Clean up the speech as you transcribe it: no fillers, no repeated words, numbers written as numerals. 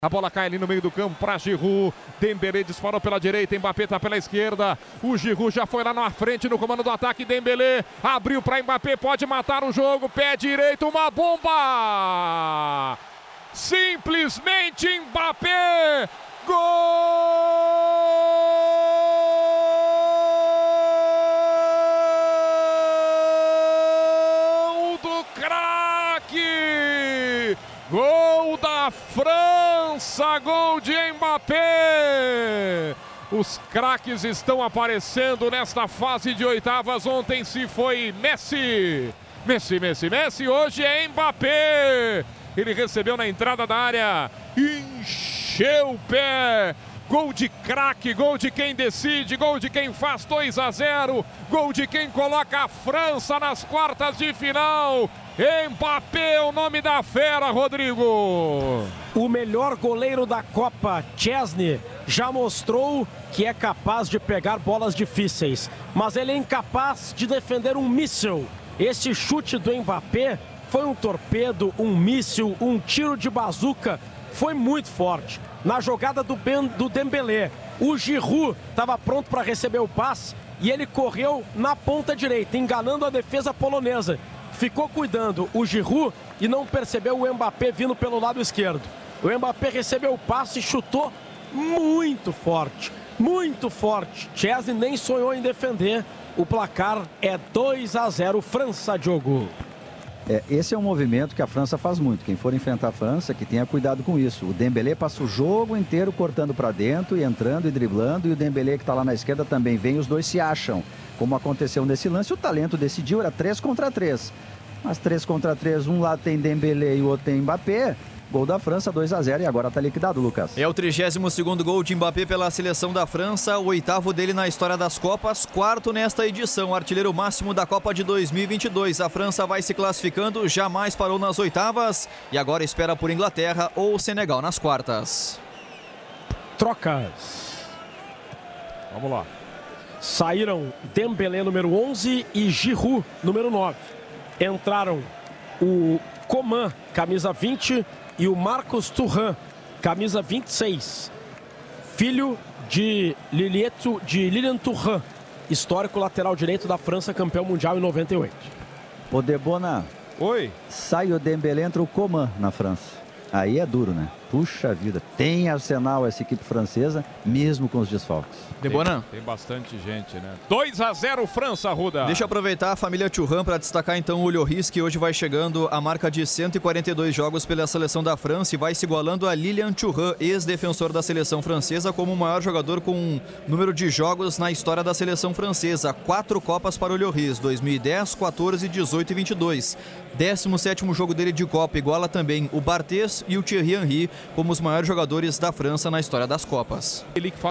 A bola cai ali no meio do campo para Giroud. Dembélé disparou pela direita, Mbappé tá pela esquerda. O Giroud já foi lá na frente no comando do ataque. Dembélé abriu para Mbappé, pode matar o jogo. Pé direito, uma bomba! Simplesmente Mbappé! Gol do craque! Gol da França, gol de Mbappé! Os craques estão aparecendo nesta fase de oitavas. Ontem se foi Messi. Messi. Hoje é Mbappé. Ele recebeu na entrada da área, encheu o pé. Gol de craque, gol de quem decide, gol de quem faz 2-0, gol de quem coloca a França nas quartas de final. Mbappé é o nome da fera, Rodrigo. O melhor goleiro da Copa, Szczęsny, já mostrou que é capaz de pegar bolas difíceis, mas ele é incapaz de defender um míssil. Esse chute do Mbappé foi um torpedo, um míssil, um tiro de bazuca, foi muito forte. Na jogada do Dembélé, o Giroud estava pronto para receber o passe e ele correu na ponta direita, enganando a defesa polonesa. Ficou cuidando o Giroud e não percebeu o Mbappé vindo pelo lado esquerdo. O Mbappé recebeu o passe e chutou muito forte, muito forte. Szczęsny nem sonhou em defender. O placar é 2-0, França, Diogo. Esse é um movimento que a França faz muito. Quem for enfrentar a França, que tenha cuidado com isso. O Dembélé passa o jogo inteiro cortando para dentro e entrando e driblando. E o Dembélé, que está lá na esquerda, também vem. Os dois se acham. Como aconteceu nesse lance, o talento decidiu. Era 3 contra 3. Mas 3 contra 3, um lado tem Dembélé e o outro tem Mbappé. Gol da França, 2-0, e agora está liquidado, Lucas. É o 32º gol de Mbappé pela seleção da França, o 8º dele na história das Copas, 4º nesta edição, artilheiro máximo da Copa de 2022. A França vai se classificando, jamais parou nas oitavas e agora espera por Inglaterra ou Senegal nas quartas. Trocas. Vamos lá. Saíram Dembélé, número 11, e Giroud, número 9. Entraram o Coman, camisa 20, e o Marcus Thuram, camisa 26. Filho de Lilian Thuram, histórico lateral direito da França, campeão mundial em 98. Ô Debona. Oi. Sai o Dembélé, entra o Coman na França. Aí é duro, né? Puxa vida, tem arsenal essa equipe francesa, mesmo com os desfalques. Debona? Tem bastante gente, né? 2-0 França, Ruda. Deixa eu aproveitar a família Thuram para destacar então o Lloris, que hoje vai chegando à marca de 142 jogos pela seleção da França e vai se igualando a Lilian Thuram, ex-defensor da seleção francesa, como o maior jogador com número de jogos na história da seleção francesa. 4 Copas para o Lloris, 2010, 14, 18 e 22. 17º jogo dele de Copa, iguala também o Barthez e o Thierry Henry como os maiores jogadores da França na história das Copas. Ele